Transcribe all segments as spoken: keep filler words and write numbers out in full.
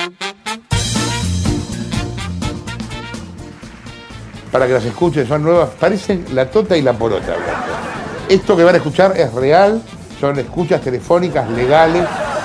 Para que las escuchen, son nuevas, parecen la tota y la porota. Esto que van a escuchar es real, son escuchas telefónicas legales,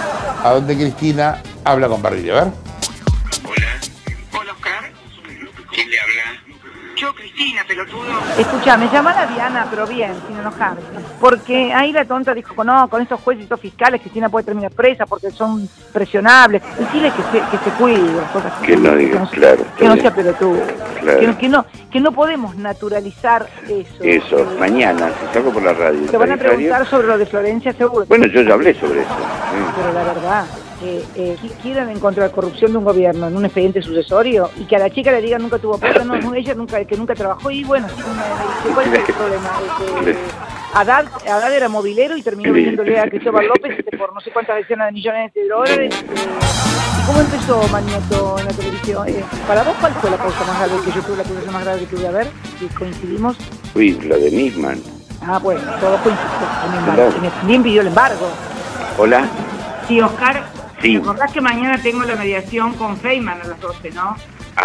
a donde Cristina habla con Barrillo. A ver. Hola. Hola, Oscar. ¿Quién le habla? Yo, Cristina, pelotudo. Escucha, me llama la Diana, pero bien, sin enojarse. Porque ahí la tonta dijo, no, con estos jueces y estos fiscales Cristina puede terminar presa porque son presionables. Decirle que se, que se cuide, cosas que no diga, que no, claro. Que no sea pelotudo. Claro. Que, que, no, que no podemos naturalizar eso. Eso, eh, mañana, si salgo por la radio. Te van a preguntar sobre lo de Florencia, seguro. Bueno, yo ya hablé sobre eso. Sí. Pero la verdad, eh, eh, quieren encontrar corrupción de un gobierno en un expediente sucesorio y que a la chica le digan nunca tuvo plata, no, no, ella nunca, que nunca trabajó y bueno, ¿cuál es el problema? Este, Haddad, Haddad era movilero y terminó vendiéndole a Cristóbal López este, por no sé cuántas decenas de millones de dólares. Eh, ¿Y cómo empezó Magneto en la televisión? Eh, ¿Para vos cuál fue la causa más grave que yo tuve, la causa más grave que tuve? A ver, si coincidimos. Uy, la de Nisman. Ah, bueno, todo coincidió. Bien pidió el embargo. Hola. Sí, Oscar. Sí. ¿Te acordás que mañana tengo la mediación con Feynman a las doce, no?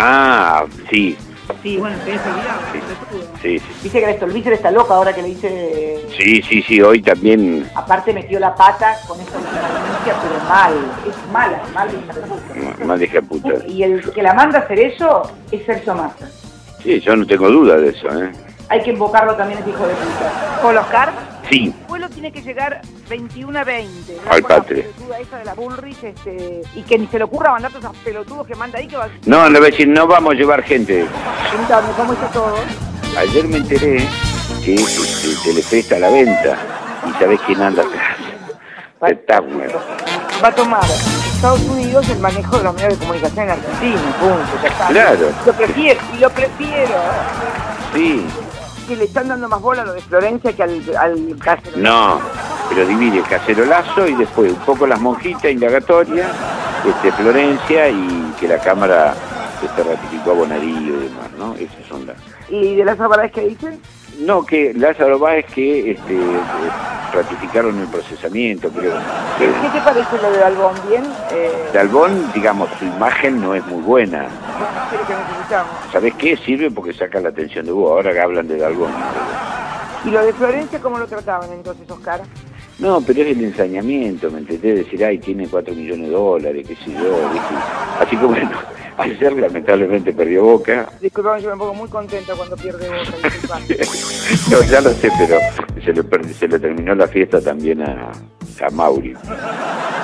Ah, sí. Sí, bueno, te has olvidado. Sí, sí. Dice que la Stolbizer está loca ahora que le dice... Sí, sí, sí, hoy también... Aparte metió la pata con esta última denuncia, pero mal. Es mala, mal de hija puta. Mal de hija puta. Y el que la manda a hacer eso es Sergio Massa. Sí, yo no tengo duda de eso, ¿eh? Hay que invocarlo también, ese hijo de puta. ¿Con Oscar? Sí. El vuelo tiene que llegar veintiuno a veinte. Al Patre. La pelotuda esa de la Bullrich, este, y que ni se le ocurra mandar todos esos pelotudos que manda ahí que va... No, le voy a decir, no vamos a llevar gente. Cuéntame, ¿cómo está todo? Ayer me enteré que este, Telefe está a la venta. ¿Y sabés quién anda atrás? Petagner. Va a tomar Estados Unidos el manejo de los medios de comunicación en Argentina, punto, ya está. Claro. Lo prefiero, y lo prefiero. Sí. Que le están dando más bola a lo de Florencia que al, al cacerolazo. No, pero divide el cacerolazo y después un poco las monjitas indagatorias, este, Florencia y que la Cámara este, ratificó a Bonarío y demás, ¿no? Esas son las... ¿Y de las Álvarez qué dicen? No, que Lázaro Báez que este, eh, ratificaron el procesamiento, creo. ¿Qué, ¿Qué te parece lo de Albón? ¿Bien? Eh... De Albón, digamos, su imagen no es muy buena. ¿Qué es lo que necesitamos? ¿Sabés qué? Sirve porque saca la atención de vos, ahora que hablan de Albón. ¿Y lo de Florencia cómo lo trataban entonces, Oscar? No, pero es el ensañamiento, ¿me entendés? Decir, ay, tiene cuatro millones de dólares, qué sé yo. ¿Viste? Así que bueno, ayer lamentablemente perdió Boca. Disculpame, yo me pongo muy contenta cuando pierde Boca. No, ya lo sé, pero se le, se le terminó la fiesta también a, a Mauri.